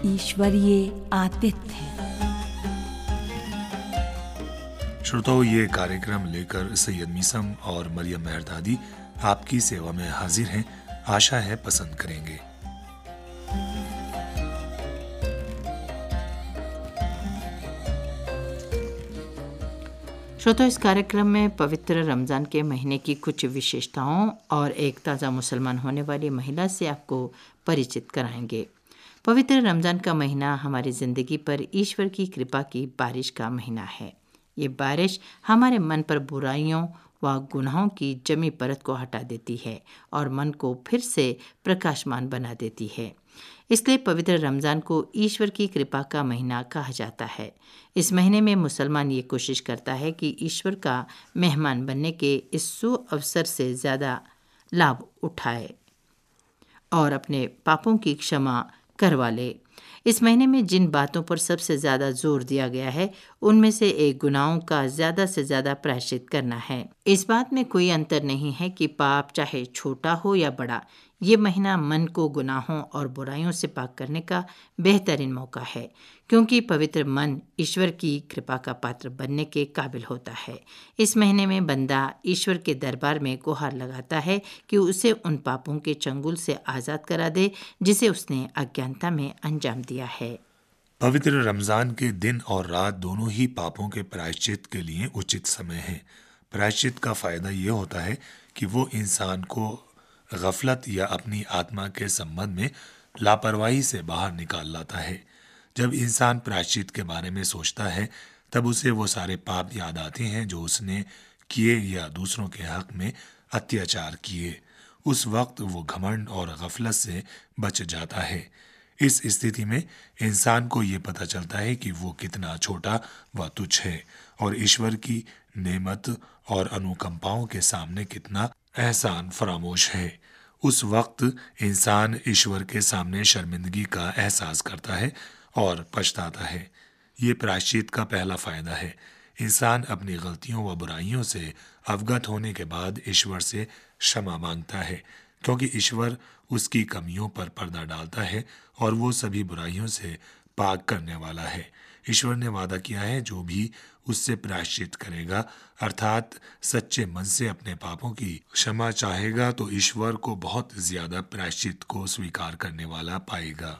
ईश्वरीय आतिथ्य। श्रोताओं, ये कार्यक्रम लेकर सैयद मीसम और मरियम मेहरदादी आपकी सेवा में हाजिर हैं। आशा है पसंद करेंगे। श्रोताओं, इस कार्यक्रम में पवित्र रमज़ान के महीने की कुछ विशेषताओं और एक ताज़ा मुसलमान होने वाली महिला से आपको परिचित कराएंगे। पवित्र रमज़ान का महीना हमारी ज़िंदगी पर ईश्वर की कृपा की बारिश का महीना है। ये बारिश हमारे मन पर बुराइयों व गुनाहों की जमी परत को हटा देती है और मन को फिर से प्रकाशमान बना देती है। इसलिए पवित्र रमज़ान को ईश्वर की कृपा का महीना कहा जाता है। इस महीने में मुसलमान ये कोशिश करता है कि ईश्वर का मेहमान बनने के इस सुअवसर से ज़्यादा लाभ उठाए और अपने पापों की क्षमा करवा ले। इस महीने में जिन बातों पर सबसे ज़्यादा जोर दिया गया है, उनमें से एक गुनाहों का ज़्यादा से ज़्यादा प्रायश्चित करना है। इस बात में कोई अंतर नहीं है कि पाप चाहे छोटा हो या बड़ा, ये महीना मन को गुनाहों और बुराइयों से पाक करने का बेहतरीन मौका है, क्योंकि पवित्र मन ईश्वर की कृपा का पात्र बनने के काबिल होता है। इस महीने में बंदा ईश्वर के दरबार में गुहार लगाता है कि उसे उन पापों के चंगुल से आज़ाद करा दे जिसे उसने अज्ञानता में अंजाम दिया है। पवित्र रमजान के दिन और रात दोनों ही पापों के प्रायश्चित के लिए उचित समय है। प्रायश्चित का फायदा ये होता है कि वो इंसान को गफलत या अपनी आत्मा के संबंध में लापरवाही से बाहर निकाल लाता है। जब इंसान प्रायश्चित के बारे में सोचता है, तब उसे वो सारे पाप याद आते हैं जो उसने किए या दूसरों के हक में अत्याचार किए। उस वक्त वो घमंड और गफलत से बच जाता है। इस स्थिति में इंसान को ये पता चलता है कि वो कितना छोटा व तुच्छ है और ईश्वर की नेमत और अनुकंपाओं के सामने कितना एहसान फरामोश है। उस वक्त इंसान ईश्वर के सामने शर्मिंदगी का एहसास करता है और पछताता है। ये प्रायश्चित का पहला फायदा है। इंसान अपनी गलतियों व बुराइयों से अवगत होने के बाद ईश्वर से क्षमा मांगता है, क्योंकि ईश्वर उसकी कमियों पर पर्दा डालता है और वो सभी बुराइयों से पाक करने वाला है। ईश्वर ने वादा किया है, जो भी उससे प्रायश्चित करेगा, अर्थात सच्चे मन से अपने पापों की क्षमा चाहेगा, तो ईश्वर को बहुत ज्यादा प्रायश्चित को स्वीकार करने वाला पाएगा।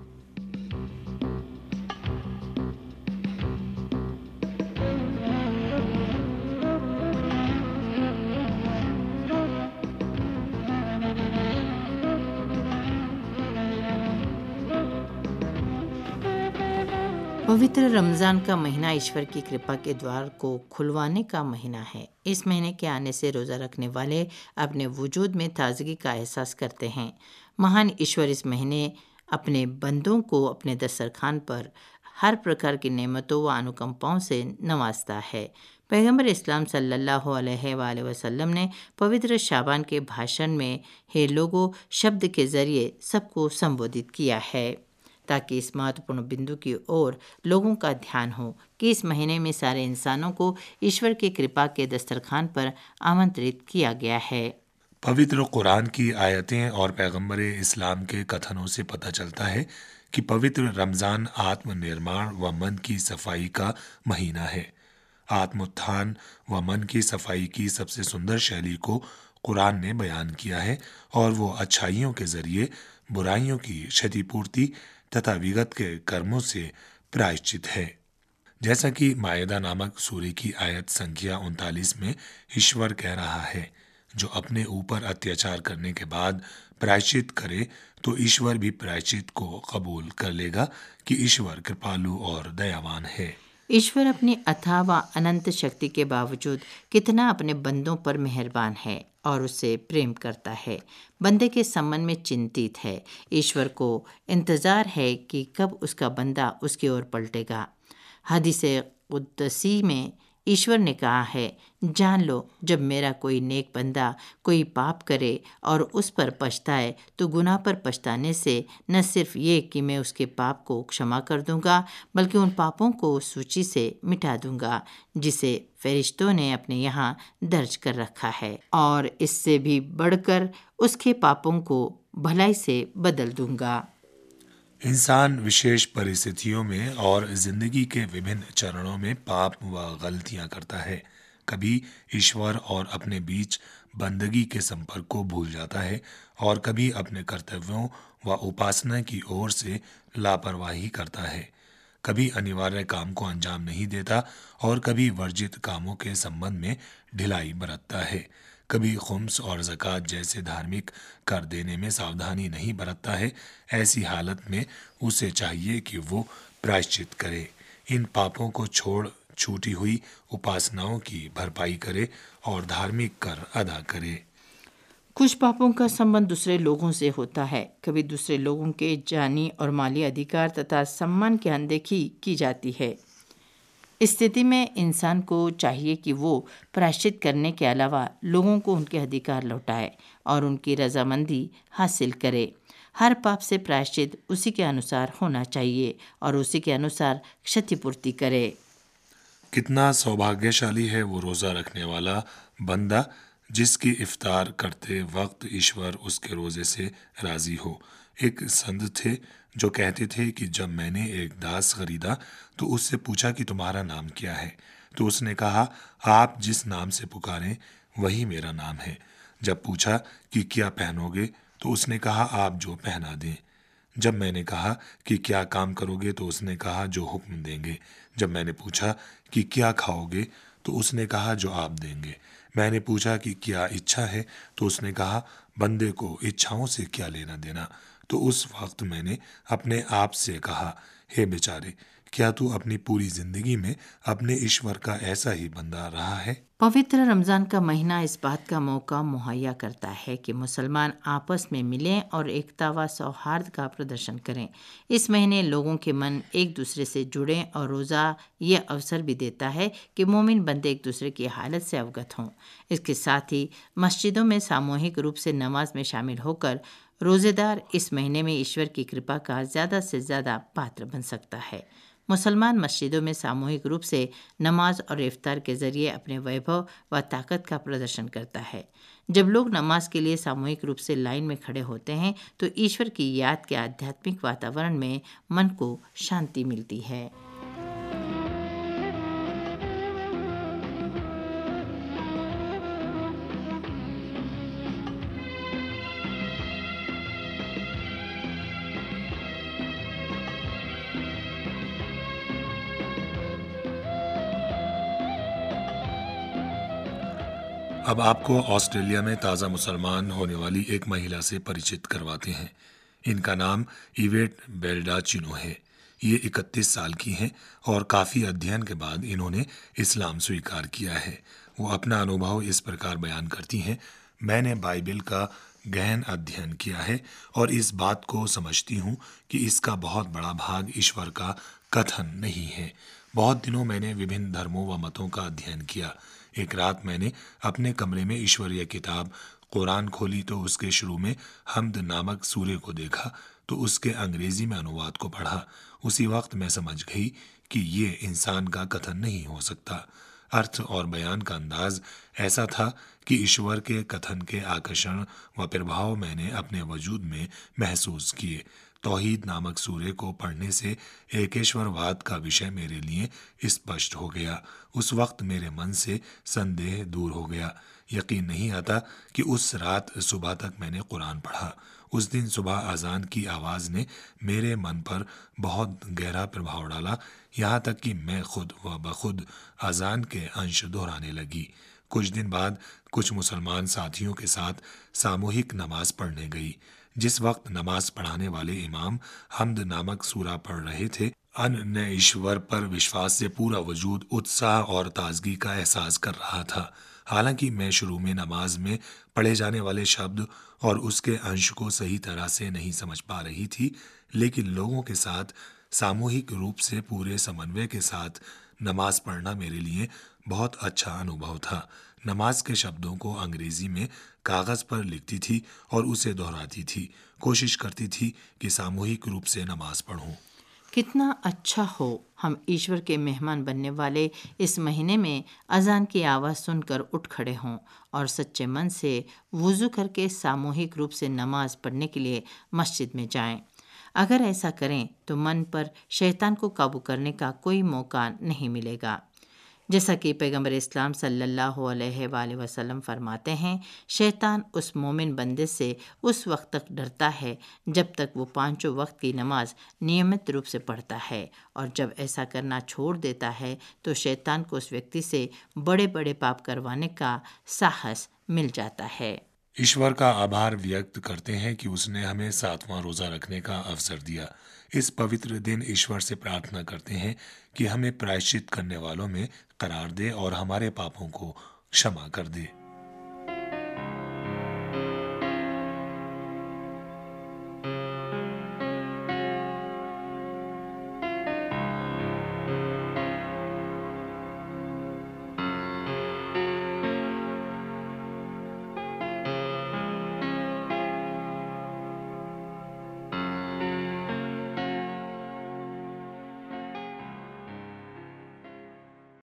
पवित्र रमज़ान का महीना ईश्वर की कृपा के द्वार को खुलवाने का महीना है। इस महीने के आने से रोज़ा रखने वाले अपने वजूद में ताजगी का एहसास करते हैं। महान ईश्वर इस महीने अपने बंदों को अपने दस्तरखान पर हर प्रकार की नेमतों व अनुकंपाओं से नवाजता है। पैगंबर इस्लाम सल्लल्लाहु अलैहि वसल्लम ने पवित्र शाबान के भाषण में हे लोगों शब्द के ज़रिए सबको संबोधित किया है, ताकि इस महत्वपूर्ण बिंदु की ओर लोगों का ध्यान हो कि इस महीने में सारे इंसानों को ईश्वर की कृपा के दस्तरखान पर आमंत्रित किया गया है। पवित्र कुरान की आयतें और पैगंबर इस्लाम के कथनों से पता चलता है कि पवित्र रमज़ान आत्मनिर्माण व मन की सफाई का महीना है। आत्मोत्थान व मन की सफाई की सबसे सुंदर शैली को कुरान ने बयान किया है और वो अच्छाइयों के जरिए बुराइयों की क्षतिपूर्ति तथा विगत के कर्मों से प्रायश्चित है। जैसा कि मायदा नामक सूरे की आयत संख्या 39 में ईश्वर कह रहा है, जो अपने ऊपर अत्याचार करने के बाद प्रायश्चित करे तो ईश्वर भी प्रायश्चित को कबूल कर लेगा कि ईश्वर कृपालु और दयावान है। ईश्वर अपनी अथाह व अनंत शक्ति के बावजूद कितना अपने बंदों पर मेहरबान है और उससे प्रेम करता है। बंदे के संबंध में चिंतित है। ईश्वर को इंतज़ार है कि कब उसका बंदा उसकी ओर पलटेगा। हदीसे कुद्सी में ईश्वर ने कहा है, जान लो जब मेरा कोई नेक बंदा कोई पाप करे और उस पर पछताए तो गुनाह पर पछताने से न सिर्फ ये कि मैं उसके पाप को क्षमा कर दूंगा, बल्कि उन पापों को सूची से मिटा दूंगा जिसे फरिश्तों ने अपने यहाँ दर्ज कर रखा है, और इससे भी बढ़कर उसके पापों को भलाई से बदल दूंगा। इंसान विशेष परिस्थितियों में और जिंदगी के विभिन्न चरणों में पाप व गलतियां करता है। कभी ईश्वर और अपने बीच बंदगी के संपर्क को भूल जाता है और कभी अपने कर्तव्यों व उपासना की ओर से लापरवाही करता है। कभी अनिवार्य काम को अंजाम नहीं देता और कभी वर्जित कामों के संबंध में ढिलाई बरतता है। कभी खुम्स और ज़कात जैसे धार्मिक कर देने में सावधानी नहीं बरतता है। ऐसी हालत में उसे चाहिए कि वो प्रायश्चित करे, इन पापों को छोड़ छूटी हुई उपासनाओं की भरपाई करे और धार्मिक कर अदा करे। कुछ पापों का संबंध दूसरे लोगों से होता है। कभी दूसरे लोगों के जानी और माली अधिकार तथा सम्मान की अनदेखी की जाती है। इस स्थिति में इंसान को चाहिए कि वो प्रायश्चित करने के अलावा लोगों को उनके अधिकार लौटाए और उनकी रजामंदी हासिल करे। हर पाप से प्रायश्चित उसी के अनुसार होना चाहिए और उसी के अनुसार क्षतिपूर्ति करे। कितना सौभाग्यशाली है वो रोज़ा रखने वाला बंदा जिसकी इफ्तार करते वक्त ईश्वर उसके रोज़े से राज़ी हो। एक संत थे जो कहते थे कि जब मैंने एक दास खरीदा तो उससे पूछा कि तुम्हारा नाम क्या है, तो उसने कहा आप जिस नाम से पुकारें वही मेरा नाम है। जब पूछा कि क्या पहनोगे तो उसने कहा आप जो पहना दें। जब मैंने कहा कि क्या काम करोगे तो उसने कहा जो हुक्म देंगे। जब मैंने पूछा कि क्या खाओगे तो उसने कहा जो आप देंगे। मैंने पूछा कि क्या इच्छा है तो उसने कहा बंदे को इच्छाओं से क्या लेना देना। तो उस वक्त मैंने अपने आप से कहा हे बेचारे, क्या तू अपनी पूरी जिंदगी में अपने ईश्वर का ऐसा ही बंदा रहा है? पवित्र रमज़ान का महीना इस बात का मौका मुहैया करता है कि मुसलमान आपस में मिलें और एकता व सौहार्द का प्रदर्शन करें। इस महीने लोगों के मन एक दूसरे से जुड़ें और रोज़ा ये अवसर भी देता है कि मोमिन बंदे एक दूसरे की हालत से अवगत हों। इसके साथ ही मस्जिदों में सामूहिक रूप से नमाज में शामिल होकर रोज़ेदार इस महीने में ईश्वर की कृपा का ज़्यादा से ज़्यादा पात्र बन सकता है। मुसलमान मस्जिदों में सामूहिक रूप से नमाज और इफ्तार के ज़रिए अपने वैभव व ताकत का प्रदर्शन करता है। जब लोग नमाज के लिए सामूहिक रूप से लाइन में खड़े होते हैं तो ईश्वर की याद के आध्यात्मिक वातावरण में मन को शांति मिलती है। अब आपको ऑस्ट्रेलिया में ताज़ा मुसलमान होने वाली एक महिला से परिचित करवाते हैं। इनका नाम इवेट बेल्डाचिनो है। ये 31 साल की हैं और काफ़ी अध्ययन के बाद इन्होंने इस्लाम स्वीकार किया है। वो अपना अनुभव इस प्रकार बयान करती हैं, मैंने बाइबल का गहन अध्ययन किया है और इस बात को समझती हूँ कि इसका बहुत बड़ा भाग ईश्वर का कथन नहीं है। बहुत दिनों मैंने विभिन्न धर्मों व मतों का अध्ययन किया। एक रात मैंने अपने कमरे में ईश्वरीय किताब कुरान खोली तो उसके शुरू में हम्द नामक सूरे को देखा तो उसके अंग्रेजी में अनुवाद को पढ़ा। उसी वक्त मैं समझ गई कि ये इंसान का कथन नहीं हो सकता। अर्थ और बयान का अंदाज ऐसा था कि ईश्वर के कथन के आकर्षण व प्रभाव मैंने अपने वजूद में महसूस किए। तौहीद नामक सूरे को पढ़ने से एकेश्वरवाद का विषय मेरे लिए स्पष्ट हो गया। उस वक्त मेरे मन से संदेह दूर हो गया। यकीन नहीं आता कि उस रात सुबह तक मैंने कुरान पढ़ा। उस दिन सुबह अजान की आवाज़ ने मेरे मन पर बहुत गहरा प्रभाव डाला, यहाँ तक कि मैं खुद व बखुद अजान के अंश दोहराने लगी। कुछ दिन बाद कुछ मुसलमान साथियों के साथ सामूहिक नमाज पढ़ने गई। जिस वक्त नमाज पढ़ाने वाले इमाम हम्द नामक सूरा पढ़ रहे थे, अन्य ईश्वर पर विश्वास से पूरा वजूद उत्साह और ताजगी का एहसास कर रहा था। हालांकि मैं शुरू में नमाज में पढ़े जाने वाले शब्द और उसके अंश को सही तरह से नहीं समझ पा रही थी, लेकिन लोगों के साथ सामूहिक रूप से पूरे समन्वय के साथ नमाज पढ़ना मेरे लिए बहुत अच्छा अनुभव था। नमाज के शब्दों को अंग्रेजी में कागज़ पर लिखती थी और उसे दोहराती थी। कोशिश करती थी कि सामूहिक रूप से नमाज पढ़ूं। कितना अच्छा हो हम ईश्वर के मेहमान बनने वाले इस महीने में अजान की आवाज़ सुनकर उठ खड़े हों और सच्चे मन से वुज़ू करके सामूहिक रूप से नमाज पढ़ने के लिए मस्जिद में जाएं। अगर ऐसा करें तो मन पर शैतान को काबू करने का कोई मौका नहीं मिलेगा। जैसा कि पैगंबर इस्लाम सल्लल्लाहु अलैहि वसल्लम फरमाते हैं, शैतान उस मोमिन बंदे से उस वक्त तक डरता है जब तक वो 5 वक्त की नमाज नियमित रूप से पढ़ता है, और जब ऐसा करना छोड़ देता है तो शैतान को उस व्यक्ति से बड़े बड़े पाप करवाने का साहस मिल जाता है। ईश्वर का आभार व्यक्त करते हैं कि उसने हमें 7वां रोज़ा रखने का अवसर दिया। इस पवित्र दिन ईश्वर से प्रार्थना करते हैं कि हमें प्रायश्चित करने वालों में करार दे और हमारे पापों को क्षमा कर दे।